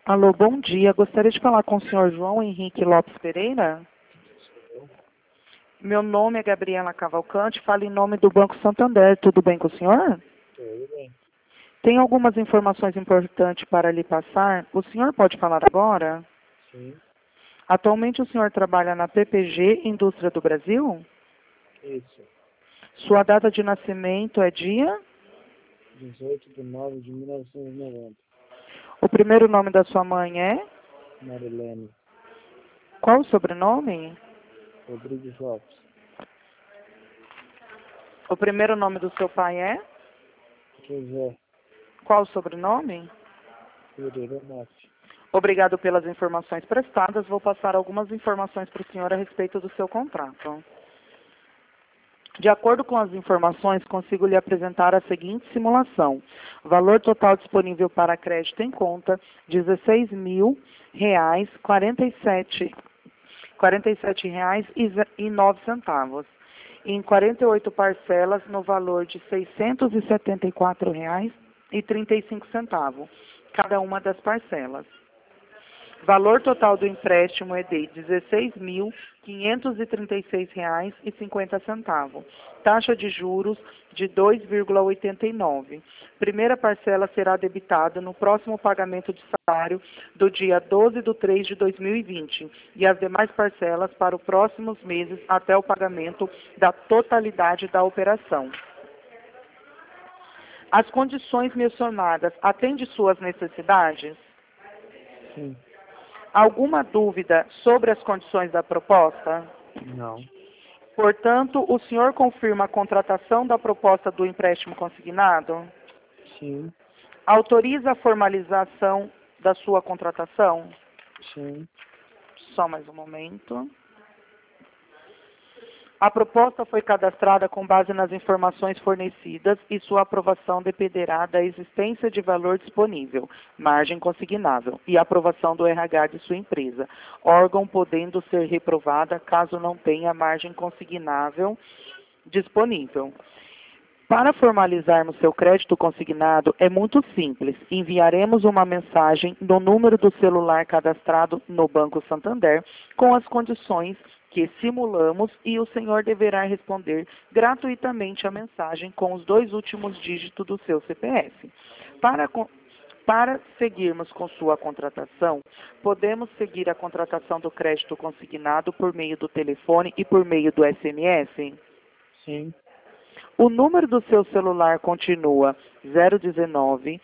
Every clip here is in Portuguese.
Alô, bom dia. Gostaria de falar com o senhor João Henrique Lopes Pereira. Meu nome é Gabriela Cavalcante, falo em nome do Banco Santander. Tudo bem com o senhor? Tudo bem. Tem algumas informações importantes para lhe passar. O senhor pode falar agora? Sim, Atualmente o senhor trabalha na PPG Indústria do Brasil? isso. Sua data de nascimento é dia? 18/9/1990. O primeiro nome da sua mãe é? Marilene Qual o sobrenome? Rodrigues Lopes. O primeiro nome do seu pai é? José Qual o sobrenome? Pereira Mate. Obrigado pelas informações prestadas. Vou passar algumas informações para o senhor a respeito do seu contrato. De acordo com as informações, consigo lhe apresentar a seguinte simulação. Valor total disponível para crédito em conta, R$ 16.047,09. Em 48 parcelas no valor de R$ 674,35, cada uma das parcelas. Valor total do empréstimo é de R$ 16.536,50. Taxa de juros de 2,89. Primeira parcela será debitada no próximo pagamento de salário do dia 12/3/2020 e as demais parcelas para os próximos meses até o pagamento da totalidade da operação. As condições mencionadas atendem suas necessidades? Sim. Alguma dúvida sobre as condições da proposta? Não. Portanto, o senhor confirma a contratação da proposta do empréstimo consignado? Sim. Autoriza a formalização da sua contratação? Sim. Só mais um momento. A proposta foi cadastrada com base nas informações fornecidas e sua aprovação dependerá da existência de valor disponível, margem consignável e aprovação do RH de sua empresa, órgão podendo ser reprovada caso não tenha margem consignável disponível. Para formalizarmos seu crédito consignado é muito simples. Enviaremos uma mensagem no número do celular cadastrado no Banco Santander com as condições que simulamos e o senhor deverá responder gratuitamente a mensagem com os 2 últimos dígitos do seu CPF. Para seguirmos com sua contratação, podemos seguir a contratação do crédito consignado por meio do telefone e por meio do SMS? Sim. O número do seu celular continua 019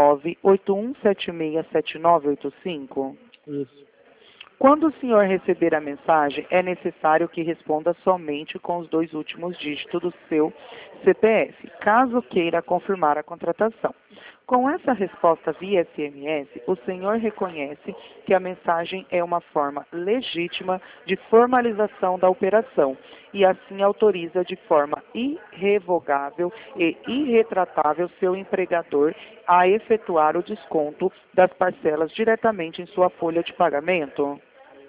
981767985? Isso. Quando o senhor receber a mensagem, é necessário que responda somente com os 2 últimos dígitos do seu CPF, caso queira confirmar a contratação. Com essa resposta via SMS, o senhor reconhece que a mensagem é uma forma legítima de formalização da operação e assim autoriza de forma irrevogável e irretratável seu empregador a efetuar o desconto das parcelas diretamente em sua folha de pagamento?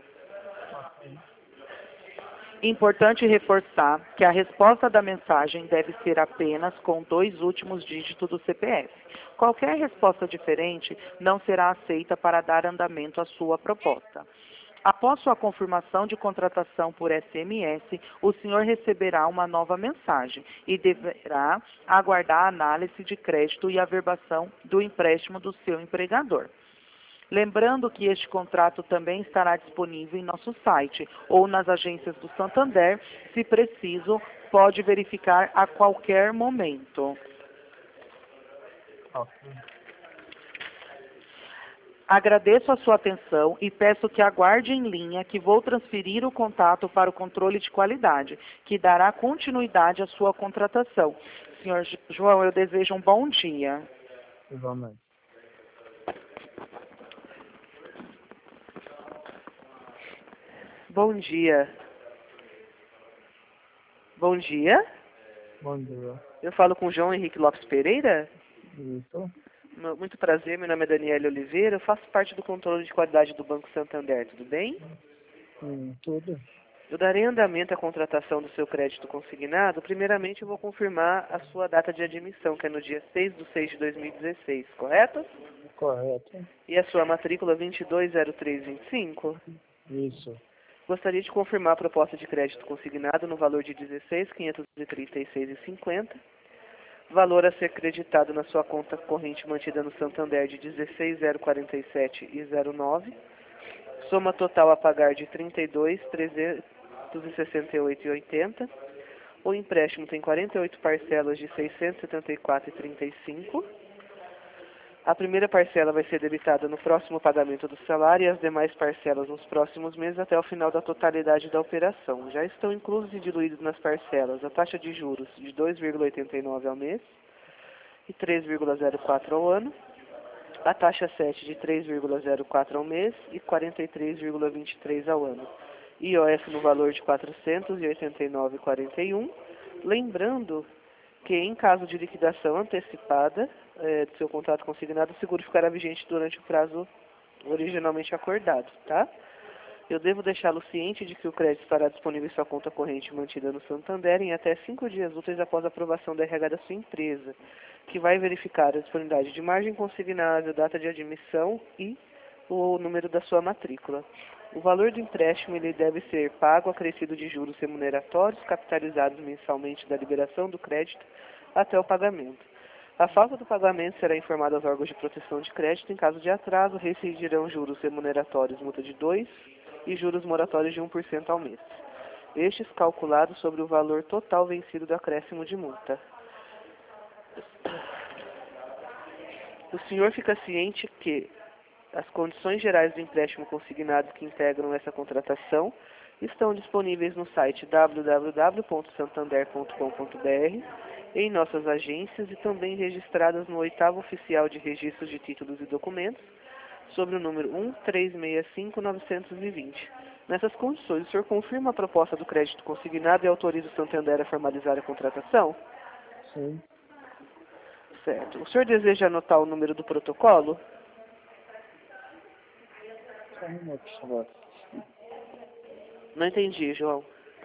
Importante reforçar que a resposta da mensagem deve ser apenas com 2 últimos dígitos do CPF. Qualquer resposta diferente não será aceita para dar andamento à sua proposta. Após sua confirmação de contratação por SMS, o senhor receberá uma nova mensagem e deverá aguardar a análise de crédito e averbação do empréstimo do seu empregador. Lembrando que este contrato também estará disponível em nosso site ou nas agências do Santander, se preciso, pode verificar a qualquer momento. Ok. Agradeço a sua atenção e peço que aguarde em linha que vou transferir o contato para o controle de qualidade, que dará continuidade à sua contratação. Senhor João, eu desejo um bom dia. Igualmente. Bom dia. Bom dia. Bom dia. Eu falo com o João Henrique Lopes Pereira. Isso. Muito prazer, meu nome é Daniela Oliveira, eu faço parte do controle de qualidade do Banco Santander, tudo bem? Sim. Tudo. Eu darei andamento à contratação do seu crédito consignado. Primeiramente, eu vou confirmar a sua data de admissão, que é no dia 6/6/2016, correto? Correto. E a sua matrícula 220325? Isso. Gostaria de confirmar a proposta de crédito consignado no valor de R$ 16.536,50. Valor a ser creditado na sua conta corrente mantida no Santander de 16.047,09. Soma total a pagar de R$ 32.368,80. O empréstimo tem 48 parcelas de R$ 674,35. A primeira parcela vai ser debitada no próximo pagamento do salário e as demais parcelas nos próximos meses até o final da totalidade da operação. Já estão inclusos e diluídos nas parcelas a taxa de juros de 2,89 ao mês e 3,04 ao ano, a taxa 7 de 3,04 ao mês e 43,23 ao ano, IOF no valor de R$ 489,41. Lembrando que, em caso de liquidação antecipada do seu contrato consignado, o seguro ficará vigente durante o prazo originalmente acordado, tá? Eu devo deixá-lo ciente de que o crédito estará disponível em sua conta corrente mantida no Santander em até 5 dias úteis após a aprovação da RH da sua empresa, que vai verificar a disponibilidade de margem consignável, data de admissão e o número da sua matrícula. O valor do empréstimo ele deve ser pago acrescido de juros remuneratórios capitalizados mensalmente da liberação do crédito até o pagamento. A falta do pagamento será informada aos órgãos de proteção de crédito. Em caso de atraso, reincidirão juros remuneratórios, multa de 2% e juros moratórios de 1% ao mês. Estes calculados sobre o valor total vencido do acréscimo de multa. O senhor fica ciente que as condições gerais do empréstimo consignado que integram essa contratação estão disponíveis no site www.santander.com.br, em nossas agências e também registradas no 8º Oficial de Registros de Títulos e Documentos, sobre o número 1365920. Nessas condições, o senhor confirma a proposta do crédito consignado e autoriza o Santander a formalizar a contratação? Sim. Certo. O senhor deseja anotar o número do protocolo? Só um minuto, por favor. Não entendi, João.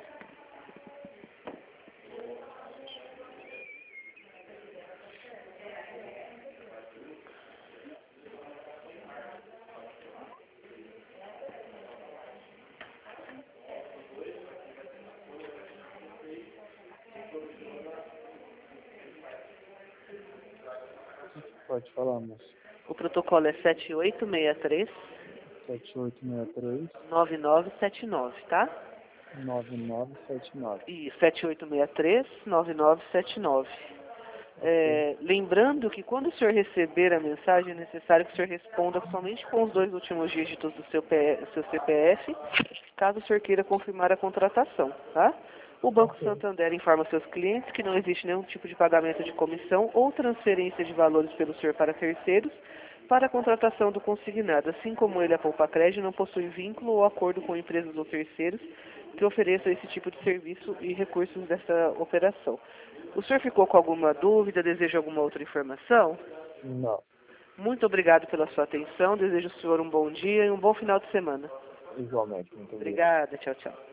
Pode falar, moço. O protocolo é 7863 7863 9979, tá? 9979. E 7863 9979. Lembrando que quando o senhor receber a mensagem, é necessário que o senhor responda somente com os 2 últimos dígitos do seu CPF, caso o senhor queira confirmar a contratação, tá? O Banco Santander informa seus clientes que não existe nenhum tipo de pagamento de comissão ou transferência de valores pelo senhor para terceiros para a contratação do consignado, assim como ele, a Poupa Crédito, não possui vínculo ou acordo com empresas ou terceiros que ofereçam esse tipo de serviço e recursos dessa operação. O senhor ficou com alguma dúvida? Deseja alguma outra informação? Não. Muito obrigado pela sua atenção. Desejo ao senhor um bom dia e um bom final de semana. Igualmente, muito obrigado. Obrigada. Tchau, tchau.